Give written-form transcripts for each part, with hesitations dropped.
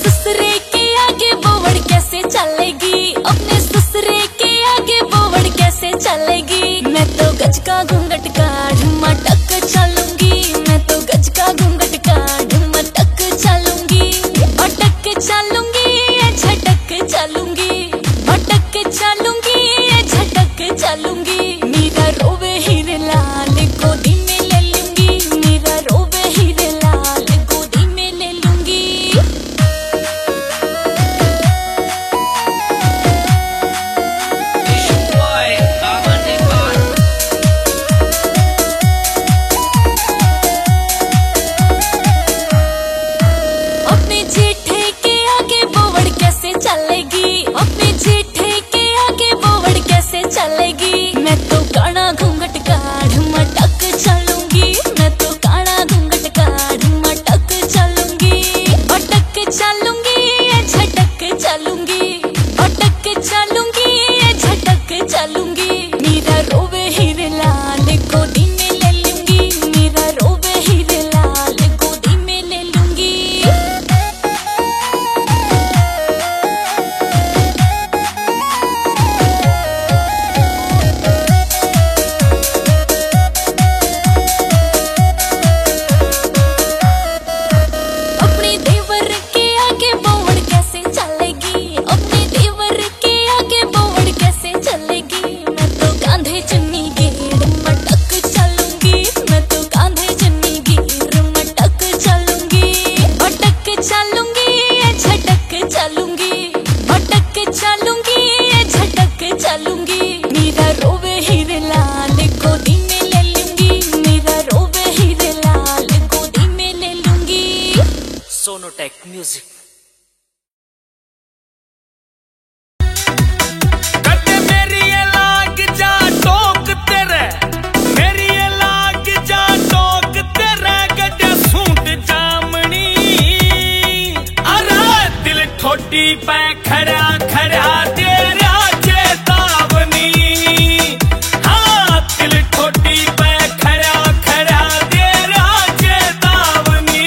ससुरे के आगे बोवड़ कैसे चलेगी, अपने ससुरे के आगे बोवड़ कैसे चलेगी। मैं तो गज का घूंघट का ढुमटक चलूंगी, मैं तो गज का घूंघट का ढुमटक चलूंगी। भटक चलूंगी झटक चलूंगी, भटक चलूंगी झटक चलूंगी। मीरा रोवे हीरे लाल गोदी में ले लूंगी, मीरा रोवे हीरे लाल गोदी में ले लूंगी। अपने जेठे के आगे बोवड़ कैसे चलेगी, अपने जेठे के आगे बोवड़ कैसे चलेगी। मैं तो काना घूंघट का ढुमटक चलूंगी, मैं तो काना घूंघट का ढुमटक चलूंगी। भटक चलूंगी झटक चलूंगी, भटक चलूंगी झटक चलूंगी। मीरा रोवे हीरे लाल गोदी में ले लूंगी, मीरा रोवे हीरे लाल गोदी में ले लूंगी। अपने देवर के आगे बोवड़ कैसे चलेगी, अपने देवर के आगे बोवड़ कैसे चलेगी। मैं तो कांधे चुन्नी घेर मटक चलूंगी, मैं तो कांधे चुन्नी घेर मटक चलूंगी। भटक चलूंगी झटक चलूंगी, भटक चलूंगी झटक चलूंगी। मीरा रोवे हीरे लाल गोदी में ले लूंगी, मीरा रोवे हीरे लाल गोदी में ले लूंगी। सोनोटेक म्यूजिक। कटे मेरी ये लाग जा टोक तेरे, मेरी ये लाग जा टोक तेरे। गड्ढे सूट जामनी, अरे दिल ठोटी पे खड़ा खड़ा तेरा चेतावनी। हाँ दिल ठोटी पे खड़ा खड़ा तेरा चेतावनी।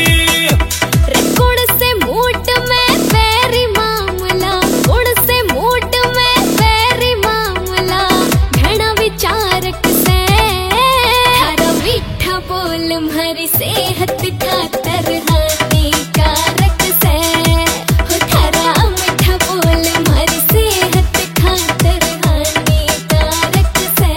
गुड़ से मूठ में पैरी मामला, गुड़ से मूठ में पैरी मामला। घना विचारक से थारा मीठा बोल हमारी सेहत खातर हानिकारक से। हो थारा मीठा बोल हमारी सेहत खातर हानिकारक से।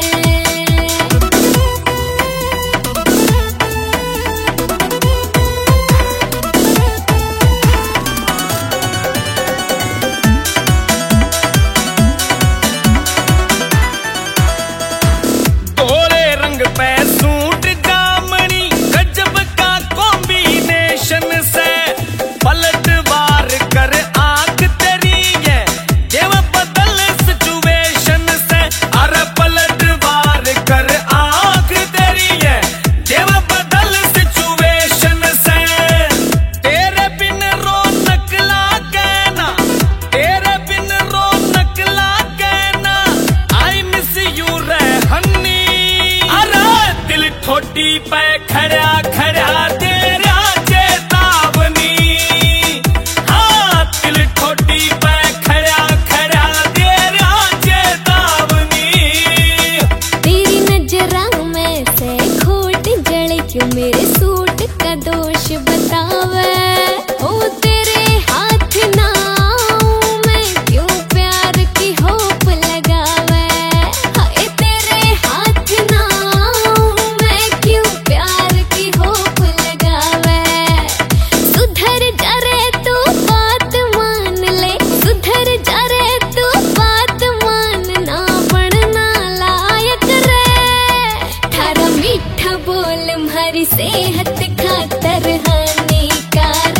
गोरे रंग पे सूट जामनी, गजब का कॉम्बिनेशन से। पलटवार कर आंख तेरी है, जेव बदल सिचुएशन से। अरे पलटवार कर आंख तेरी है, जेव बदल सिचुएशन से। तेरे बिन रौनक लागे ना, तेरे बिन रौनक लागे ना। आई मिस यू रे हन्नी, अरे दिल ठोटी पे खड़ा खड़ा तेरा चेतावनी। हाँ दिल ठोटी पे खड़ा खड़ा तेरा चेतावनी। तेरी नजरों में से खोट जले क्यों मेरे सूट का दोष बतावे। ओ तेरे हाथ ना आऊं मैं क्यों प्यार की होप लगावे। हाय तेरे हाथ ना आऊं मैं क्यों प्यार की होप लगावे। सुधर जा रे तू बात मान ले, सुधर जा रे तू बात मानना बनना लायक रे। थारा मीठा बोल हमारी सेहत खातर हानिकारक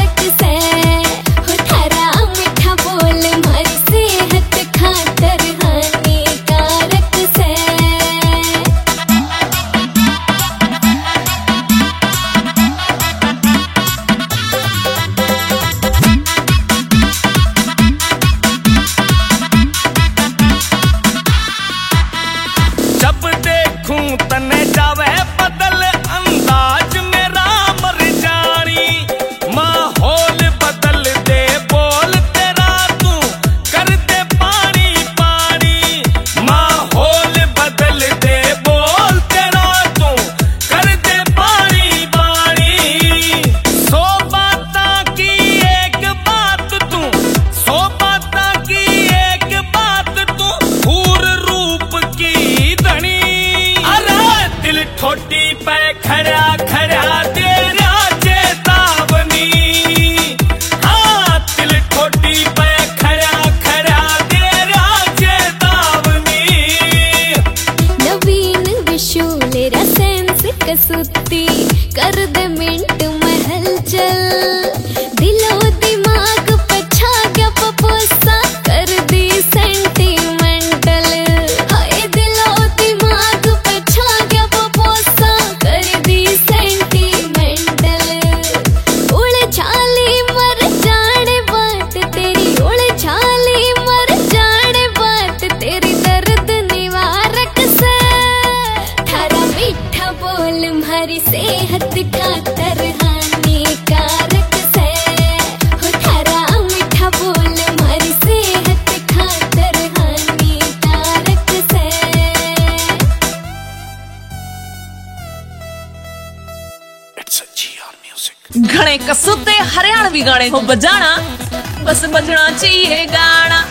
पुराने कसूते हरियाणवी गाने हो बजाना, बस बजना चाहिए गाना।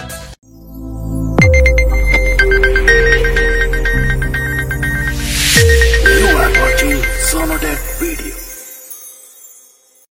You are watching Sonotech Video.